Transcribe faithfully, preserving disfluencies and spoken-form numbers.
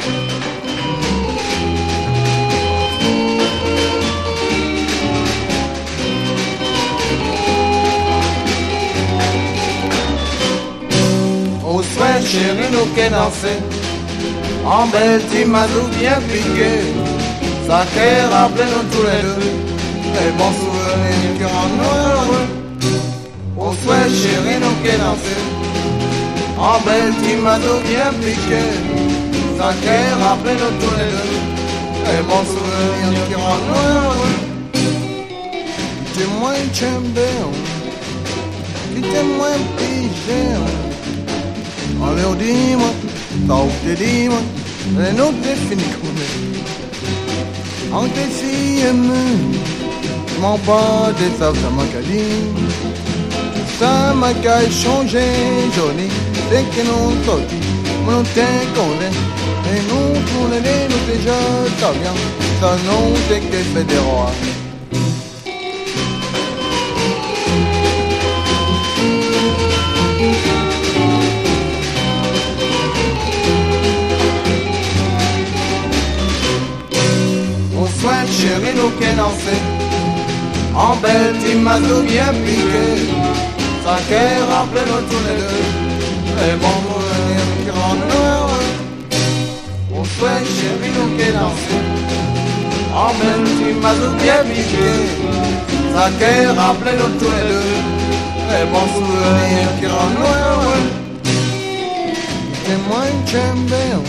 Au soir chérie nous qu'est dansé, en belle timazou bien piqué, ça qu'est rappelé nous tous les deux, les bons souvenirs qui rendent nous heureux. Au soir chérie nous qu'est dansé, en belle timazou bien piqué, ça qu'est rappelé nous tous les deux, les bons souvenirs qui rendent nous heureux. Quittez-moi chambéon, quittez-moi pigéon. Allez, dis-moi, t'as dis-moi, les notes définies. En tes si aimé, je m'en bats des sables, ça m'a dit. Ça m'a changé, joli, dès que nous sortis, nous t'es condé. Et nous, pour l'aider, nous déjà, ça vient, ça nous t'es que fait des rois. Chérie nous qu'est dansé, en belle timazou bien piqué, ça qu'est rappelé nous tous les deux, les bons souvenirs qui rendent nous heureux. On souhaite chérie nous qu'est dansé, en belle timazou bien piqué, ça qu'est rappelé nous tous les deux, les bons souvenirs qui rendent nous heureux. C'est moi une chambéon.